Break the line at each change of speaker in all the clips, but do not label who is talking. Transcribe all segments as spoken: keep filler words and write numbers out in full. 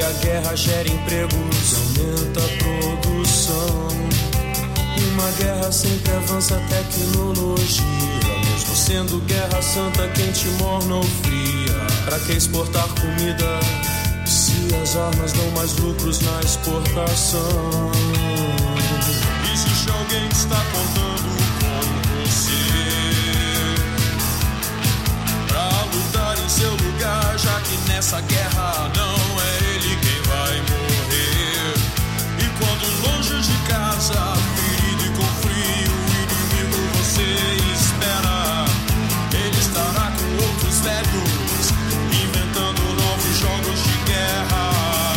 a guerra gera empregos, aumenta a produção. E uma guerra sempre avança a tecnologia, mesmo sendo guerra santa, quente, morna ou fria. Pra que exportar comida se as armas dão mais lucros na exportação? Existe alguém que está contando com você pra lutar em seu lugar, já que nessa guerra não é ele quem vai morrer. E quando longe de casa, ferido e com frio, o inimigo você espera, ele estará com outros velhos, inventando novos jogos de guerra.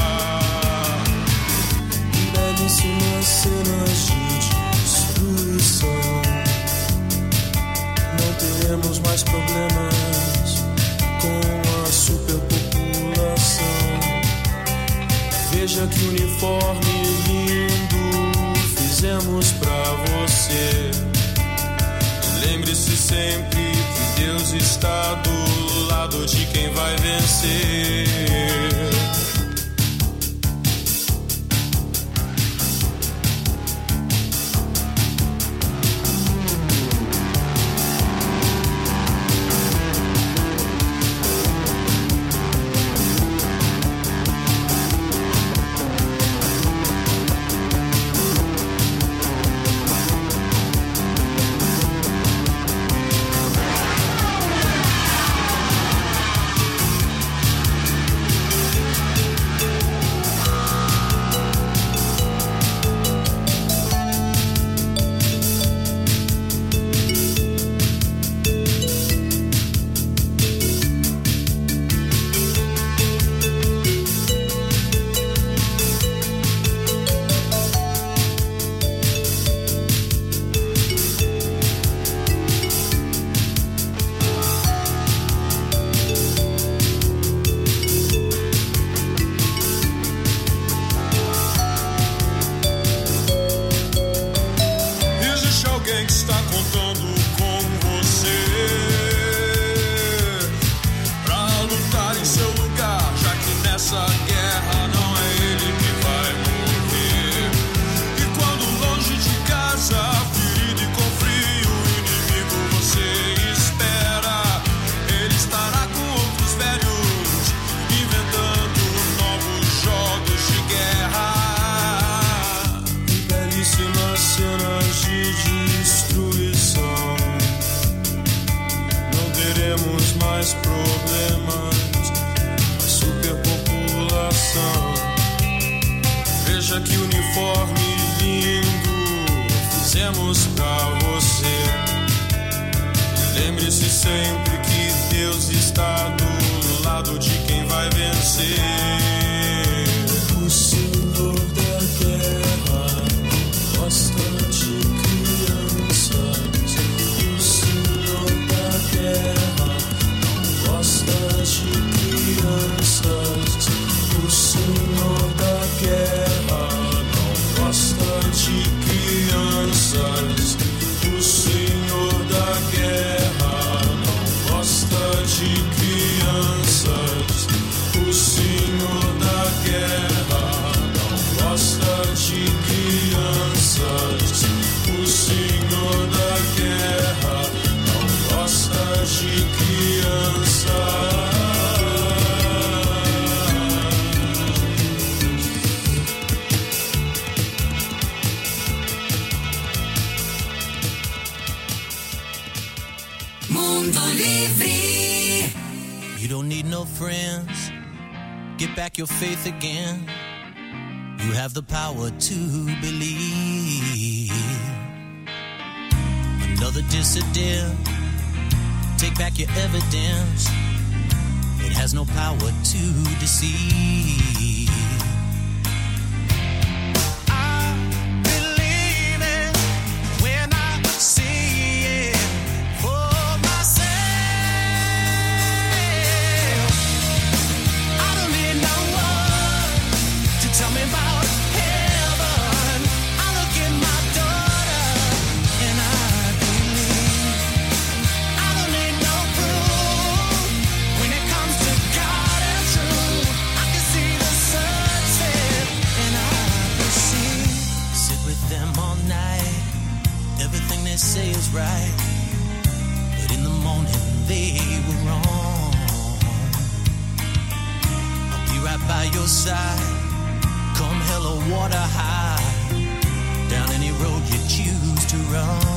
Belíssimas cenas de destruição. Não teremos mais problemas com a superpopulação. Veja que uniforme lindo fizemos pra você. Lembre-se sempre que Deus está do lado de quem vai vencer.
Your faith again. You have the power to believe. Another dissident. Take back your evidence. It has no power to deceive. I believe it when I see it for myself. I don't need no tell me about heaven. I look at my daughter and I believe. I don't need no proof when it comes to God and truth. I can see the right, but in the morning they were wrong. I'll be right by your side, come hell or water high, down any road you choose to run.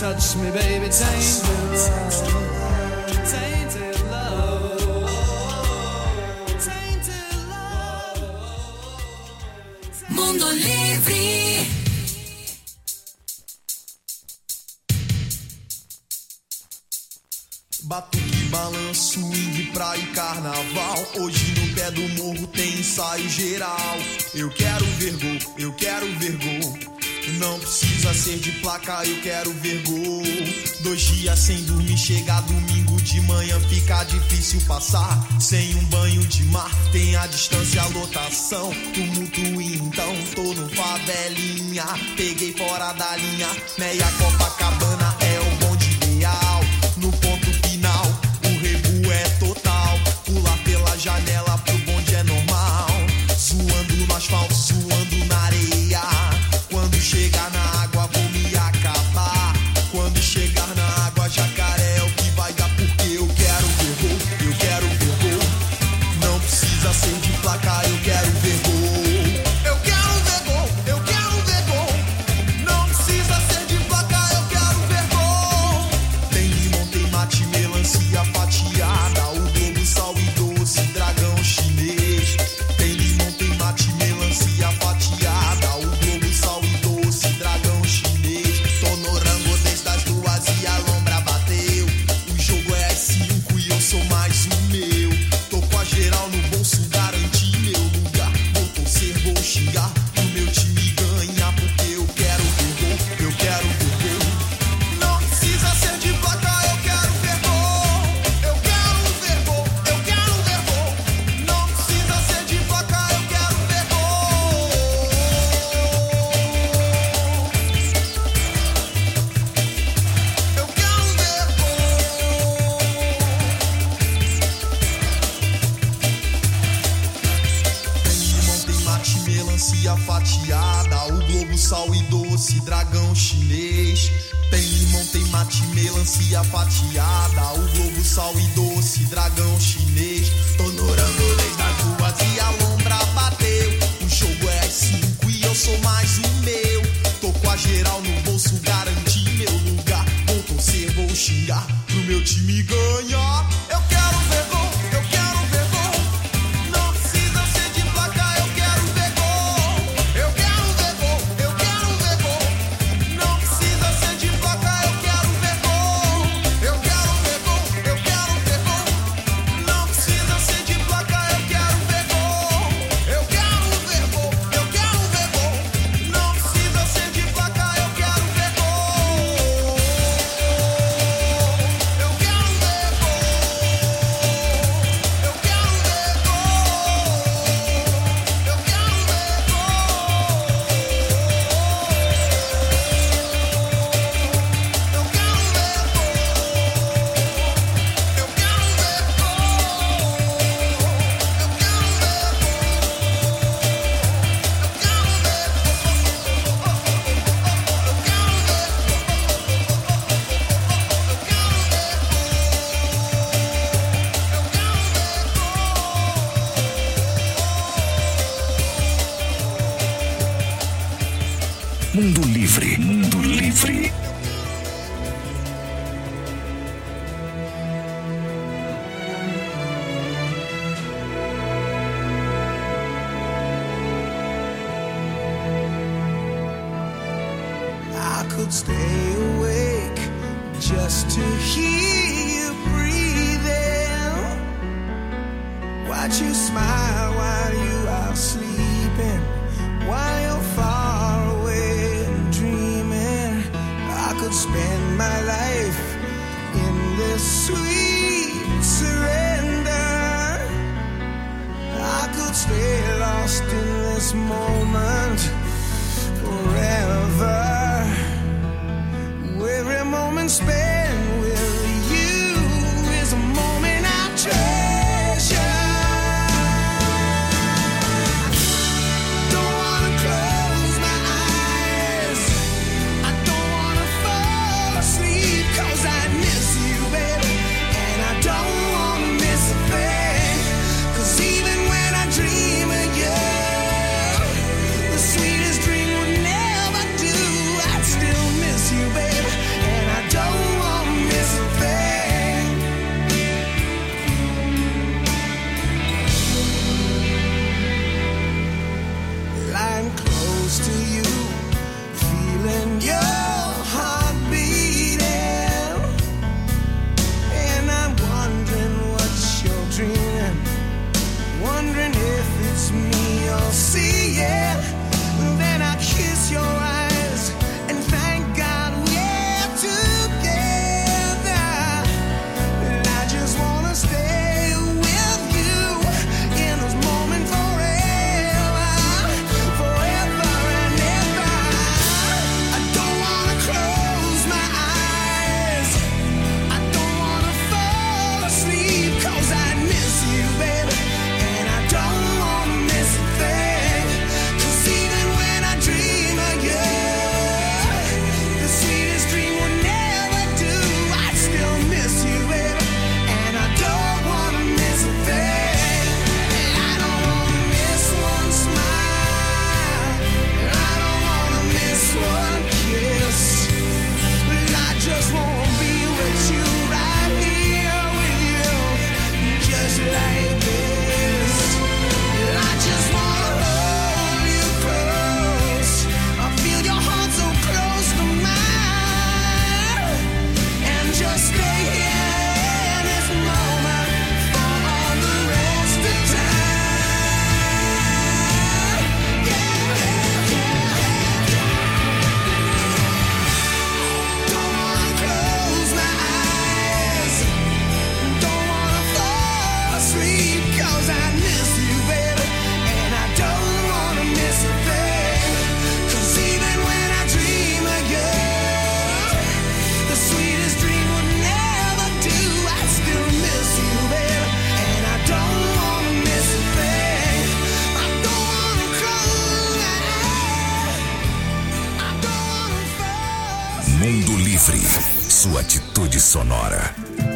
touch me, baby, tainted love, tainted love, tainted love.
Mundo Livre.
Batuque, balanço, swing, praia e carnaval. Hoje no pé do morro tem ensaio geral. Eu quero ver gol, eu quero ver gol. Não precisa ser de placa, eu quero ver gol. Dois dias sem dormir, chega domingo de manhã, fica difícil passar. Sem um banho de mar, tem a distância, a lotação. Tumulto então, tô no favelinha. Peguei fora da linha, meia Copacabana é o bonde ideal. No ponto final, o rebu é total. Pular pela janela pro bonde é normal. Zoando no asfalto, zoando na areia. Quando chegar na água vou me acabar. Quando chegar na água, jacaré é o que vai dar. Porque eu quero ver gol, eu quero ver gol. Não precisa ser de placa, eu quero ver gol. Eu quero ver gol, eu quero ver gol. Não precisa ser de placa, eu quero ver gol. Tem limão, tem mate, melancia fatiada. O globo, sal e doce, dragão chinês. Tem limão, tem mate, melancia fatiada. O globo, sal e doce, dragão chinês. Tô no rango desde as duas e a lombra bateu. O jogo é às cinco e eu sou mais um meu. Tô com a geral no bolso, garanti meu lugar. Vou torcer, vou xingar pro meu time ganhar. Porque eu quero ver gol, eu quero ver gol. Não precisa ser de placa, eu quero ver gol. Eu quero ver gol, eu quero ver gol. Não precisa ser de placa, eu quero ver gol. Eu quero ver gol. Tem limão, tem mate, melancia fatiada. O globo, sal e doce, dragão chinês. Tem limão, tem mate, melancia fatiada. O globo, sal e doce, dragão chinês. Tô no rango desde as duas e a lombra bateu. O jogo é às cinco e eu sou mais um meu. Tô com a geral no bolso, garanti meu lugar. Vou torcer, vou xingar pro meu time ganhar. Eu quero ver gol, eu quero ver gol. Não precisa ser de placa, eu quero ver gol. Eu quero ver gol, eu quero ver gol. Não precisa ser de placa, eu quero ver gol. Eu quero ver gol, eu quero ver gol. Não precisa ser de placa, eu quero ver gol. Eu quero ver gol, eu quero ver gol. Não precisa ser de placa, eu quero ver gol. Eu quero ver gol. Eu quero ver gol. Eu quero ver gol. Eu quero
Mundo Livre, Mundo Livre.
I could stay awake just to hear you breathing. Watch you smile while you are sleeping, while you're far away and dreaming. I could spend my life in this sweet surrender. I could stay lost in this moment forever. Every moment spent with you is a moment I treasure.
Mundo Livre, sua atitude sonora.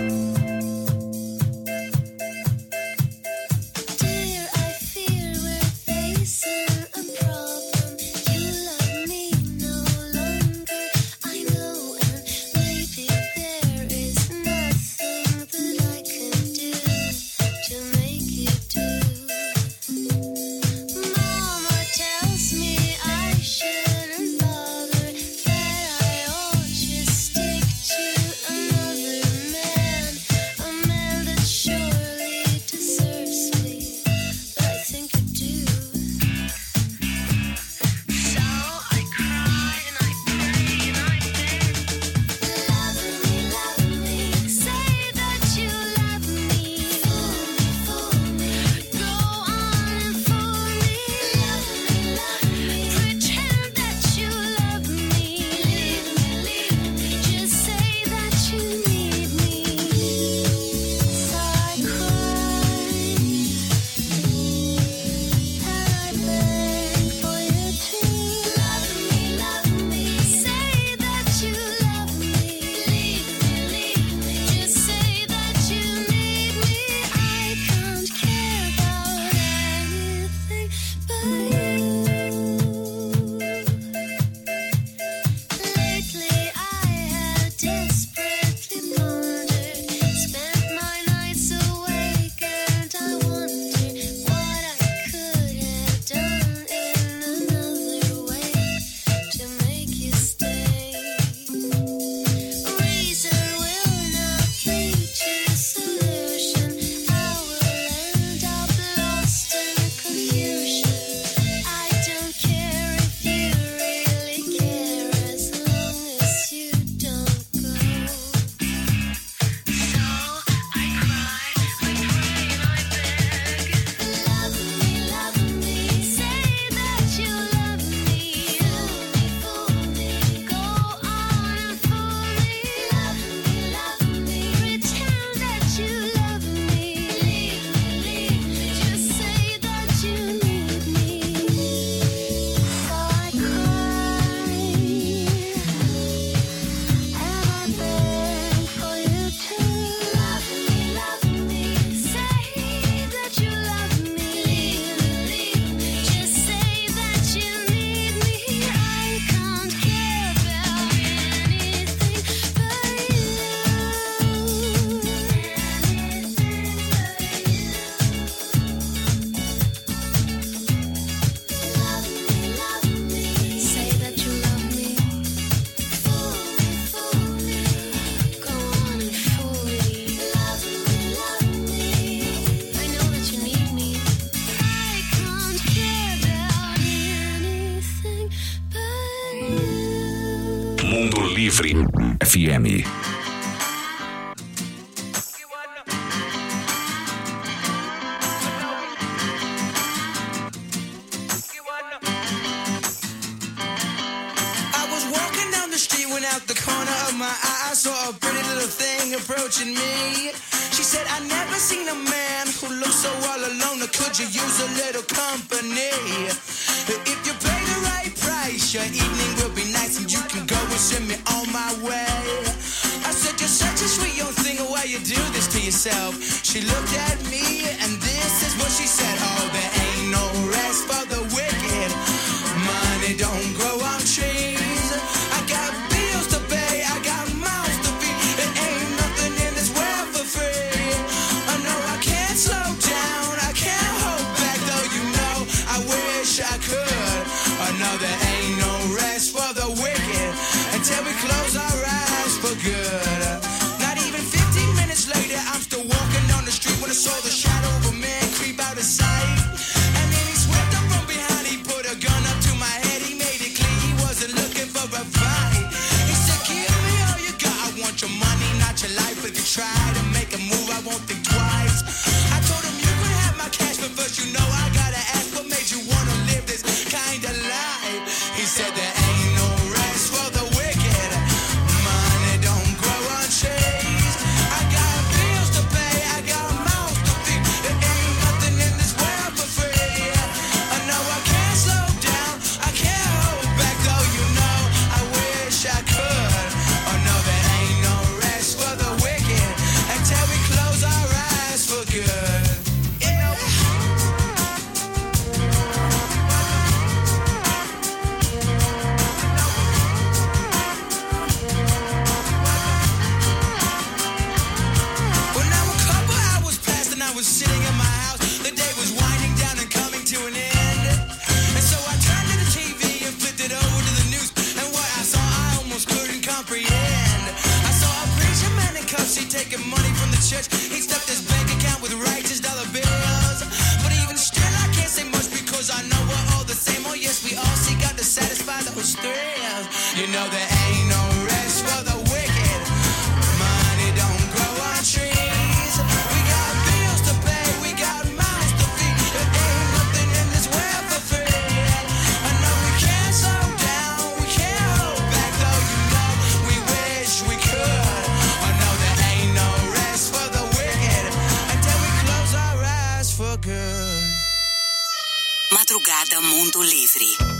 Mundo Livre F M.
Out the corner of my eye, I saw a pretty little thing approaching me. She said, I never seen a man who looks so all alone. Or could you use a little company? If you pay the right price, your evening will be nice, and you can go and send me on my way. I said, you're such a sweet young thing, why you do this to yourself? She looked at me, and this is what she said. Oh, there ain't no rest for the wicked. Money don't grow on trees. I got bills to pay, I got mouths to feed. There ain't nothing in this world for free. I know I can't slow down, I can't hold back, though you know I wish I could. I know there ain't no rest for the wicked until we close our eyes for good. Not even fifteen minutes later, I'm still walking down the street when I saw the shine. taking money from the church. He stuffed his bank account with righteous dollar bills. But even still, I can't say much because I know we're all the same. Oh yes, we all seek out to satisfy those thrills. You know there ain't no rest for the wicked. Money don't grow on trees. We got bills to pay, we got mouths to feed. There ain't nothing in this world for free. I know we can't slow down, we can't hold back, though you know we wish we could. I know there ain't no rest for the wicked until we close our eyes for good.
Madrugada Mundo Livre.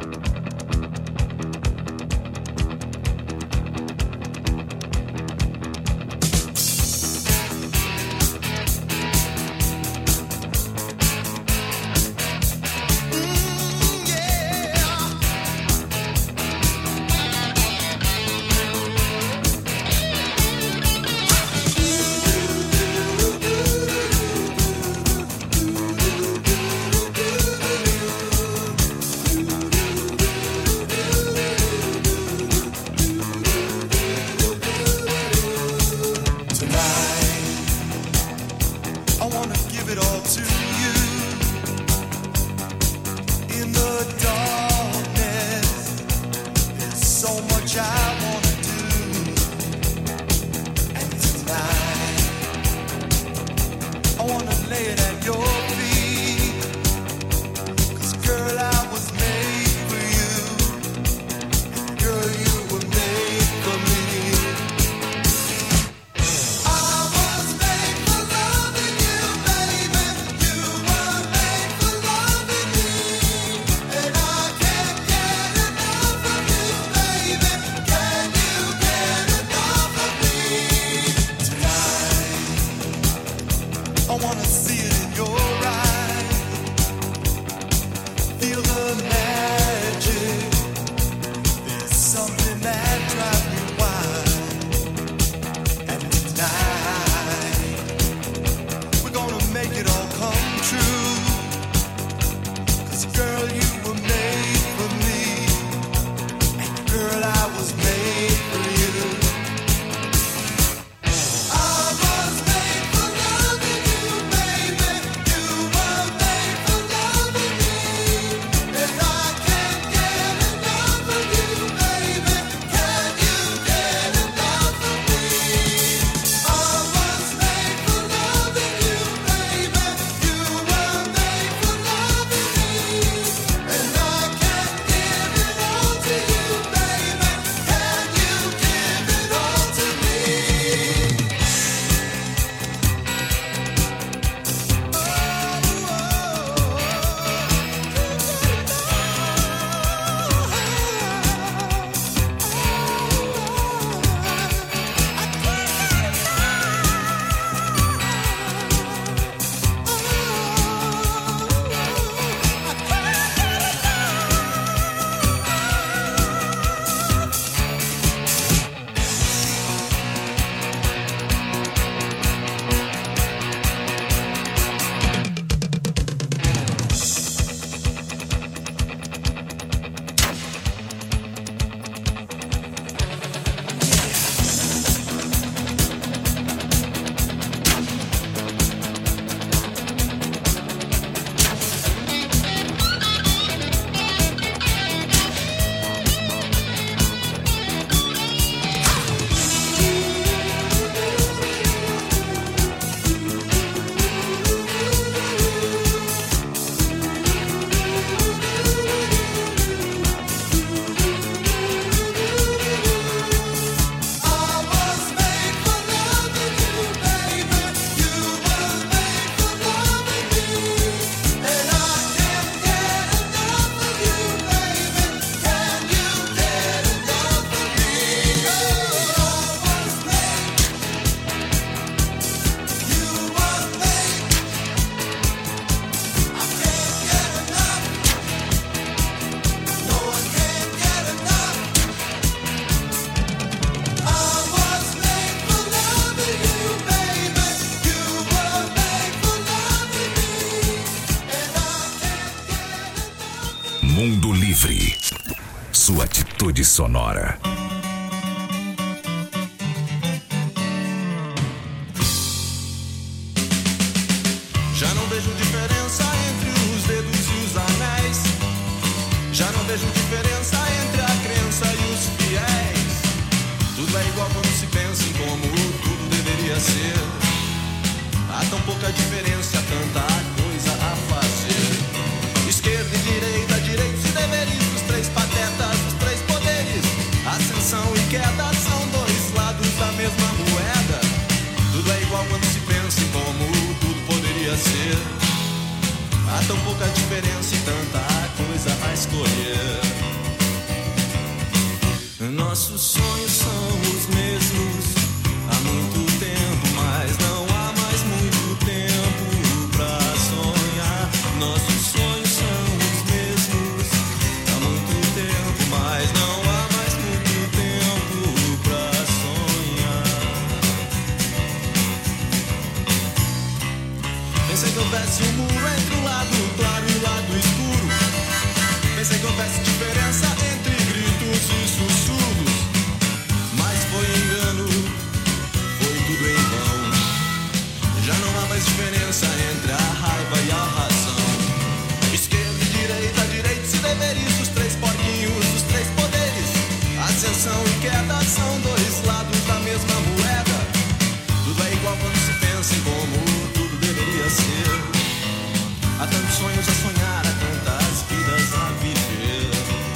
Mundo Livre. Sua atitude sonora.
pouca diferença e tanta coisa a escolher. Nossos sonhos são os mesmos há muito tempo, mas não há mais muito tempo pra sonhar. Nossos sonhos são os mesmos há muito tempo, mas não há mais muito tempo pra sonhar. Pensei que houvesse um muro entre o lado claro e o lado escuro. Pensei que houvesse diferença entre gritos e sussurros, mas foi engano, foi tudo em vão. Já não há mais diferença entre a raiva e a razão. Esquerda e direita, direitos e deveres, os três porquinhos, os três poderes. Ascensão e queda são dois lados da mesma moeda. Tudo é igual quando se pensa em como tudo deveria ser. Há tantos sonhos a sonhar, há tantas vidas a viver.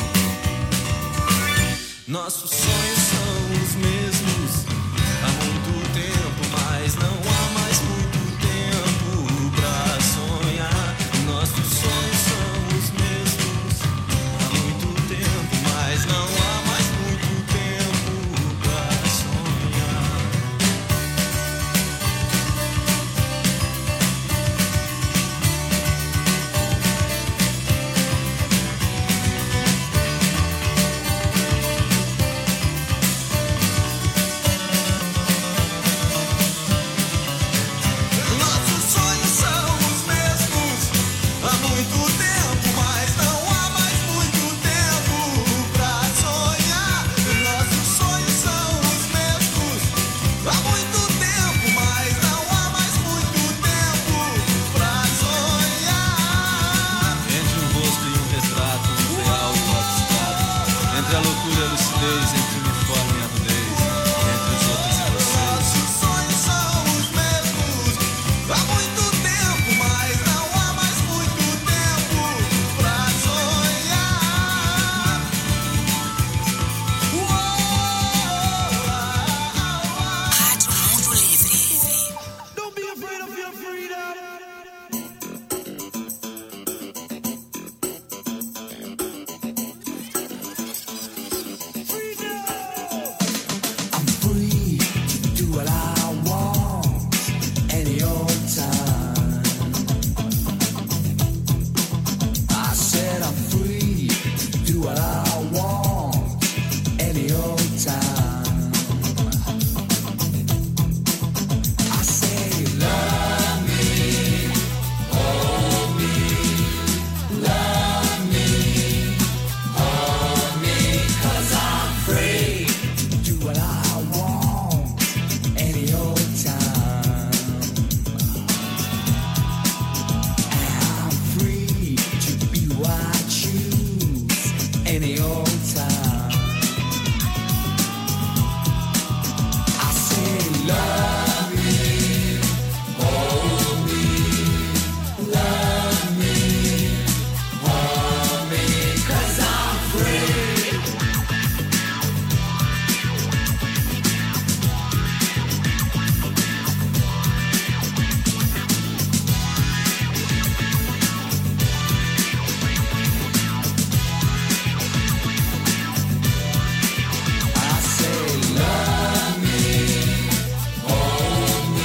Nossos sonhos são os mesmos há muito tempo, mas não há mais muito tempo pra sonhar. Nossos sonhos são os mesmos há muito tempo, mas não há mais muito tempo pra sonhar. Nossos sonhos são os mesmos há muito tempo, mas não há mais muito tempo pra sonhar. Nossos sonhos são os mesmos há muito tempo, mas não há mais muito tempo pra sonhar. Entre um rosto e um retrato, um real e um abstrato, entre a loucura e a lucidez, entre o uniforme e a nudez, entre os outros e vocês. Nossos sonhos são os mesmos há muito tempo, mas não há mais muito tempo pra sonhar.
Rádio Mundo Livre.
Don't be afraid of your freedom.
I'm free to do what I want any old time. I said I'm free to do what I want any old time. I say love me, hold me, love me, hold me, 'cause I'm free to do what I want any old time. And I'm free to be who I choose any old time. I say love me, hold me, love me, hold me, 'cause I'm free. I say love me, hold me,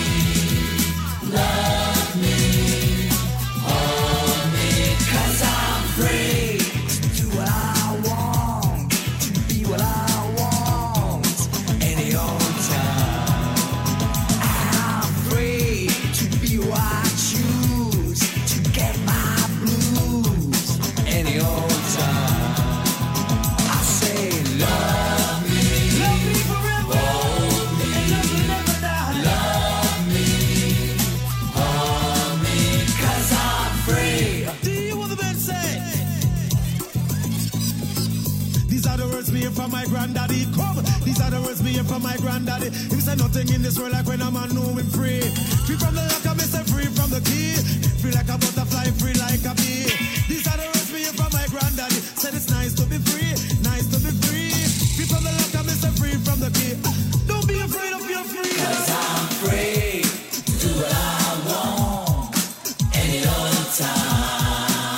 love me, hold me, 'cause I'm free to do what I want, to be what I want any old time. I'm free to be who I choose, to get my blues any old time. I say love me,
Love me forever.
hold me,
And love will never die.
love me, hold me, 'cause I'm free.
Do you what the men say? These are the words me hear from my granddaddy. Come, these are the words me hear from my granddaddy. He said nothing in this world like when a man know him free. Free from the lock, I say free from the key. Free like a butterfly, free like a bee. These are the words me hear from my granddaddy. Said it's nice to be free, nice to be free. Free from the lock, I say free from the key. Don't be afraid of your freedom.
'Cause I'm free to do what I want any old time.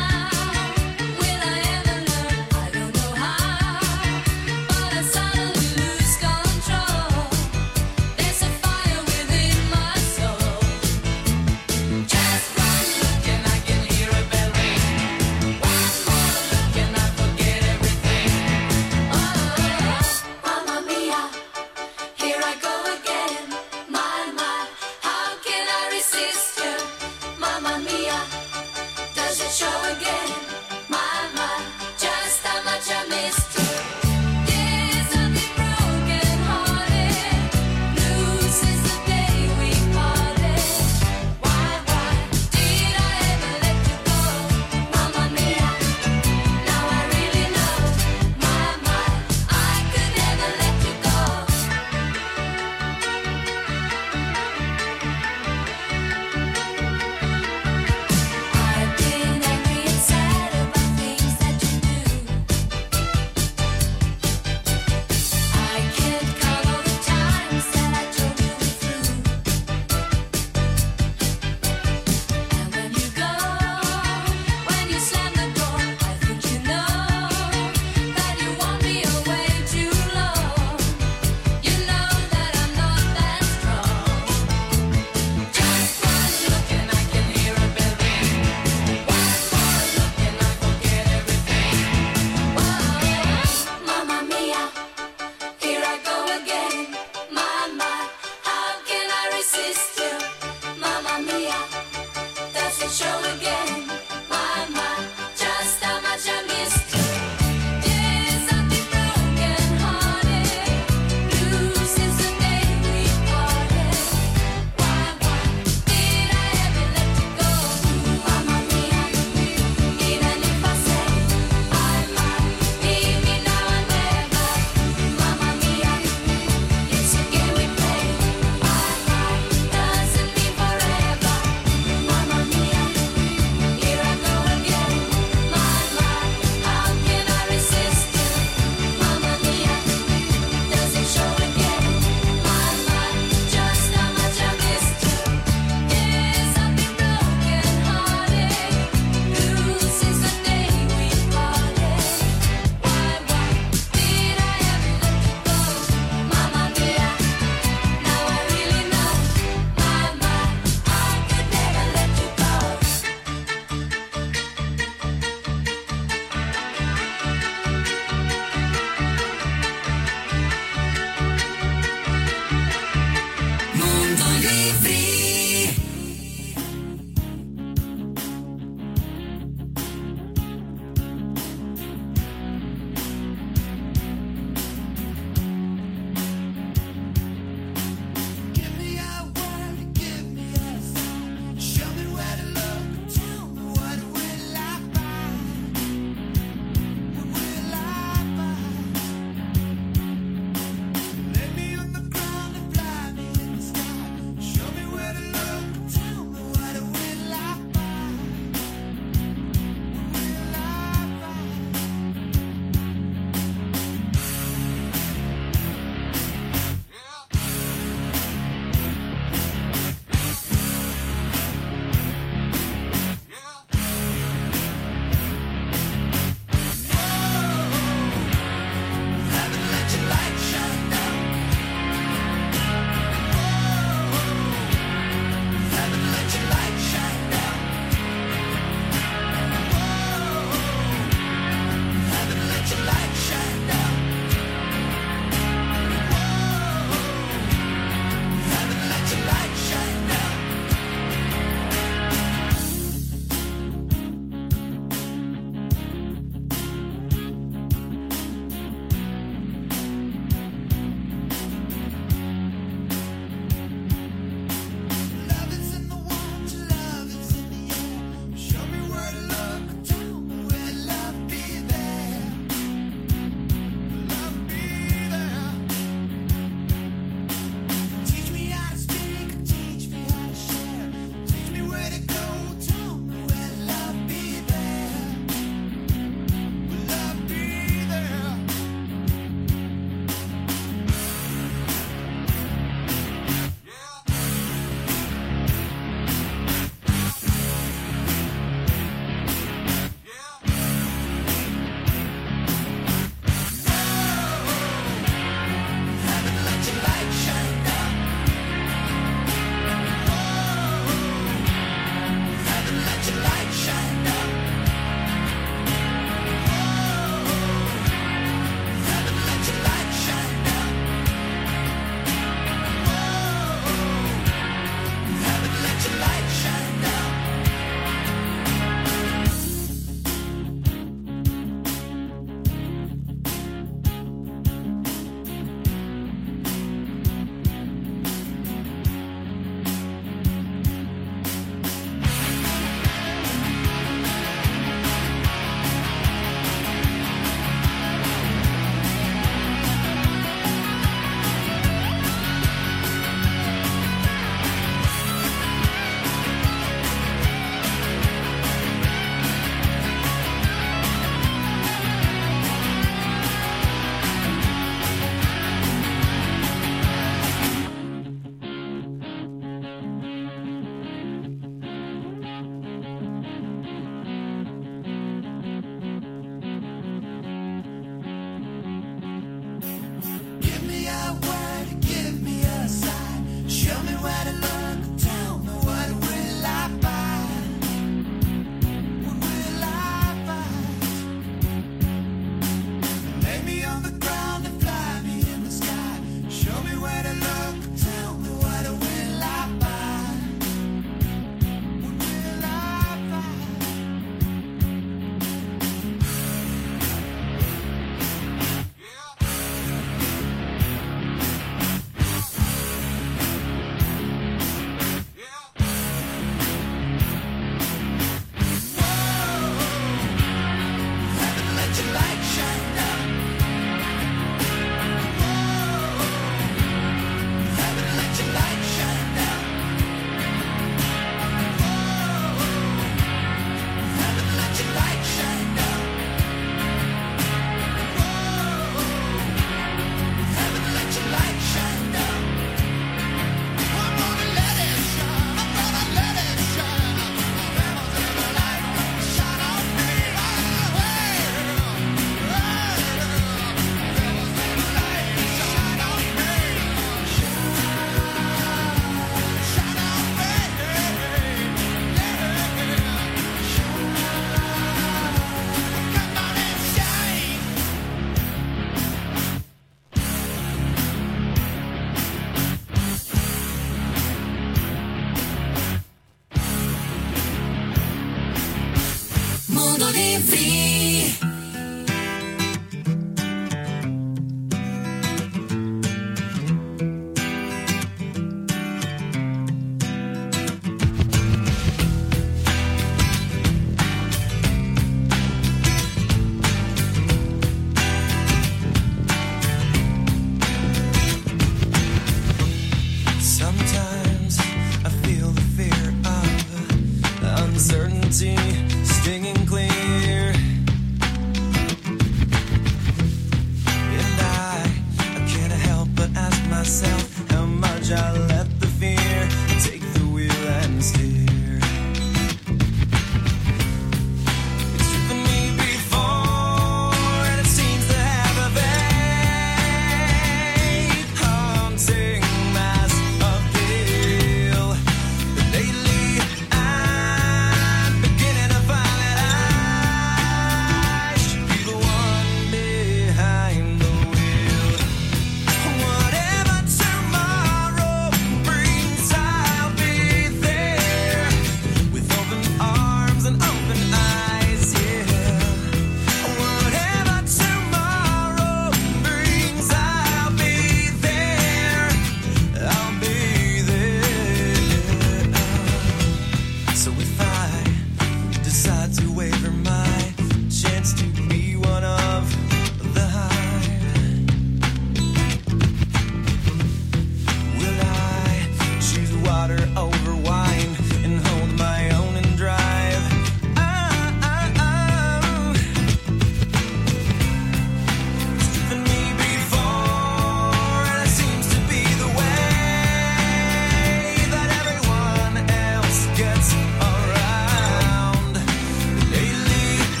Lately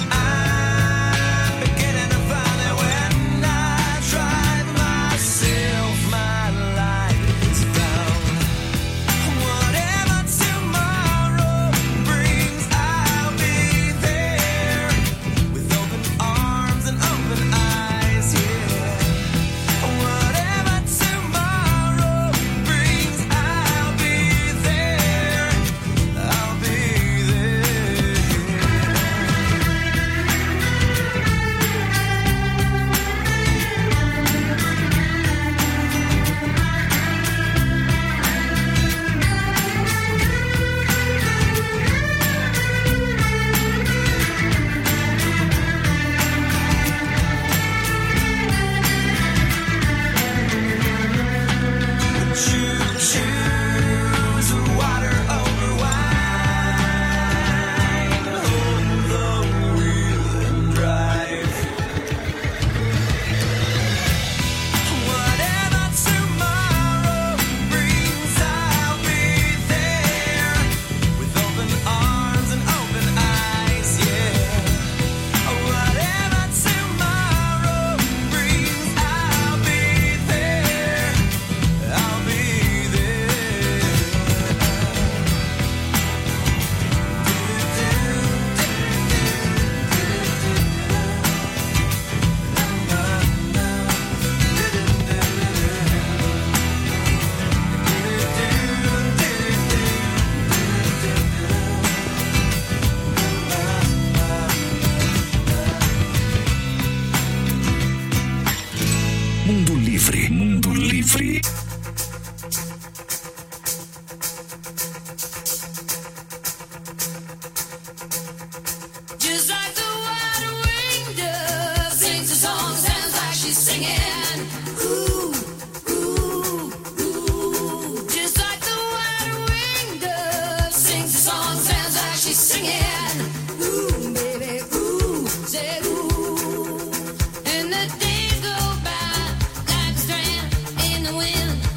Livre. Mundo Livre.
Just like the white-winged dove sings a song, sounds like she's singing. Ooh, ooh, ooh. Just like the white-winged dove sings a song, sounds like she's singing. Ooh, baby, ooh, say ooh. And the days go by like a strand in the wind.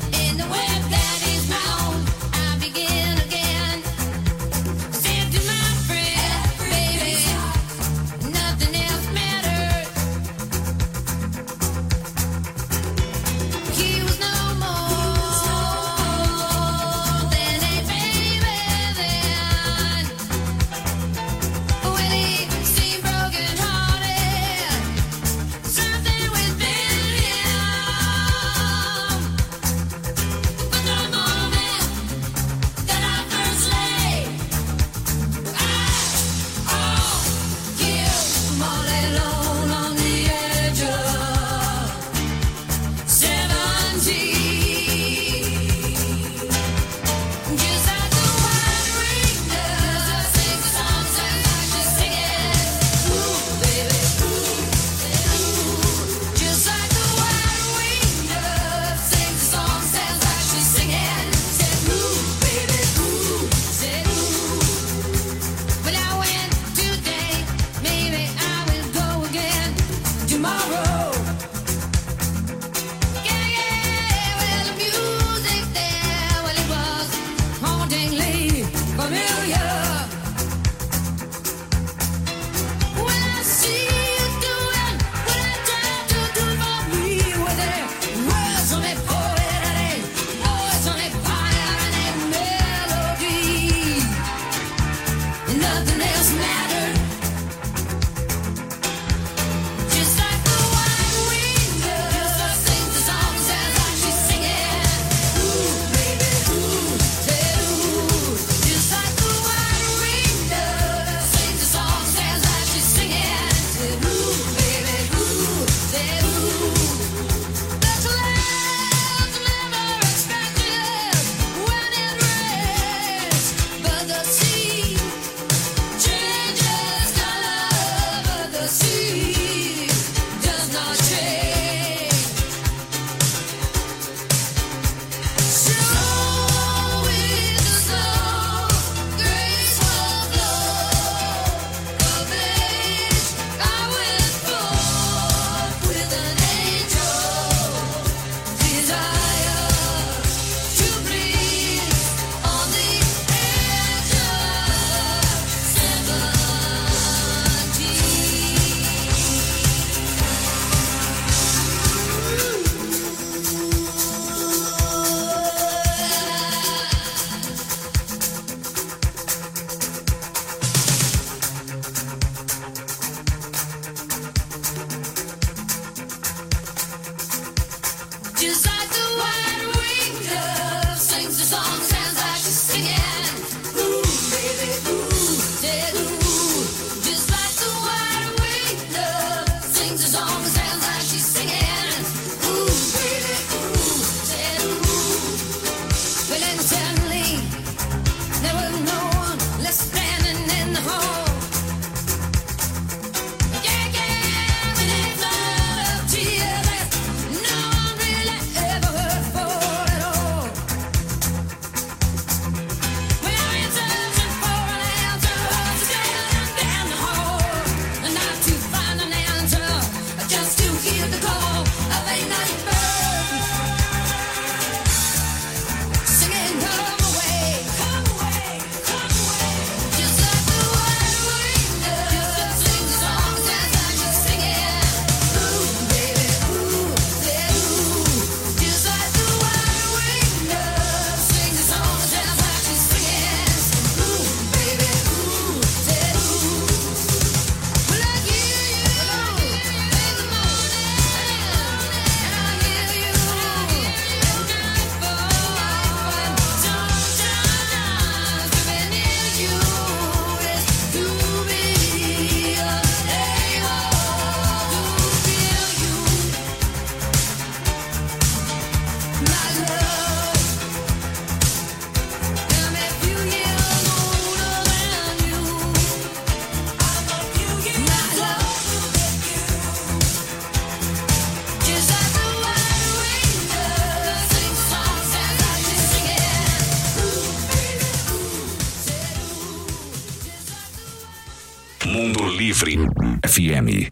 Mundo Livre F M.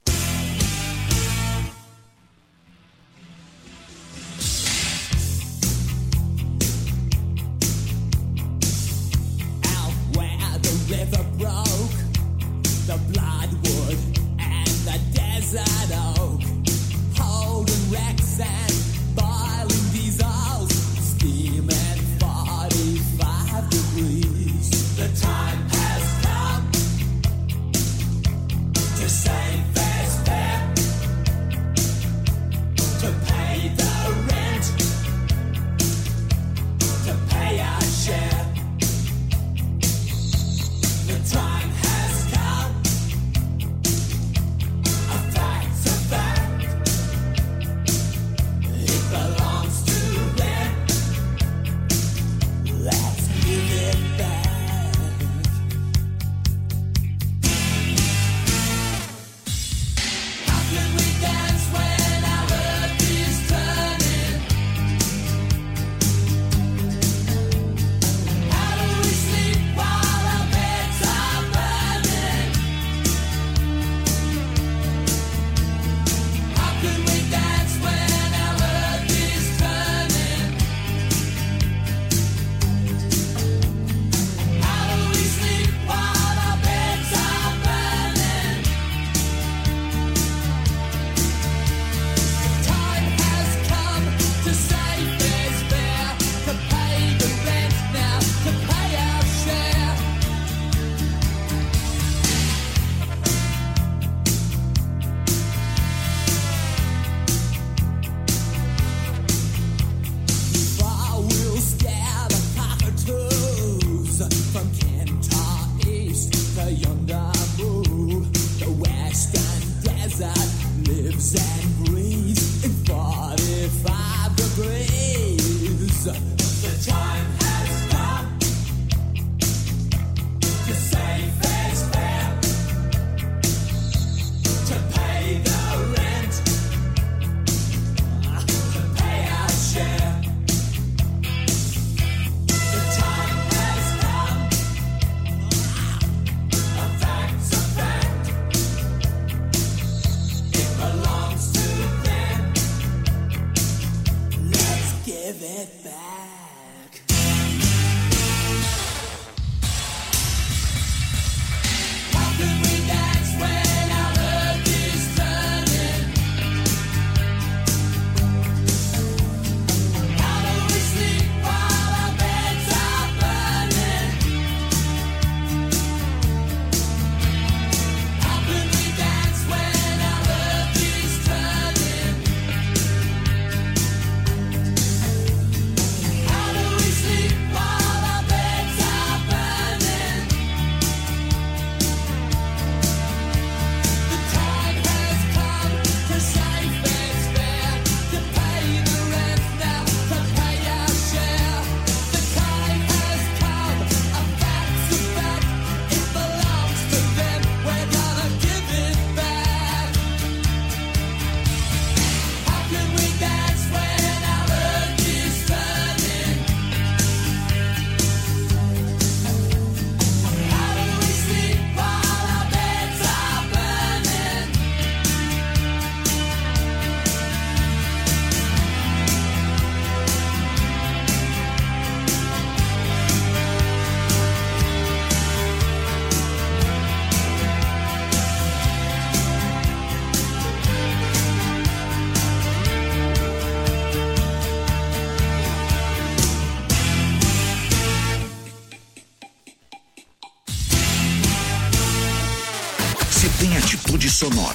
Tem atitude sonora.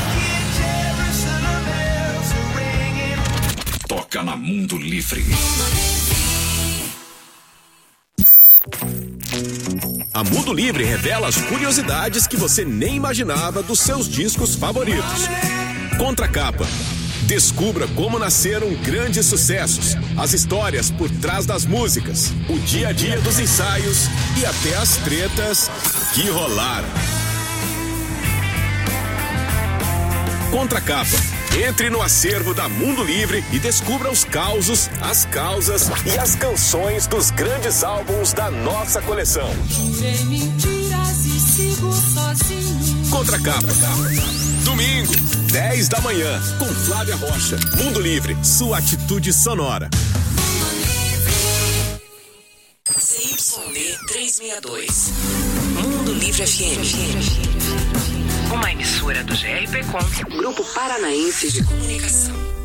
Toca na Mundo Livre.
A Mundo Livre revela as curiosidades que você nem imaginava dos seus discos favoritos. Contracapa. Descubra como nasceram grandes sucessos, as histórias por trás das músicas, o dia a dia dos ensaios e até as tretas que rolaram. Contracapa. Entre no acervo da Mundo Livre e descubra os causos, as causas e as canções dos grandes álbuns da nossa coleção.
Sem mentiras
vezes sigo sozinho.
Contracapa. Domingo, dez da manhã, com Flávia Rocha. Mundo Livre, sua atitude sonora.
C Y D trezentos e sessenta e dois. Mundo Livre F M. Uma emissora do G R P Com, Grupo Paranaense de Comunicação.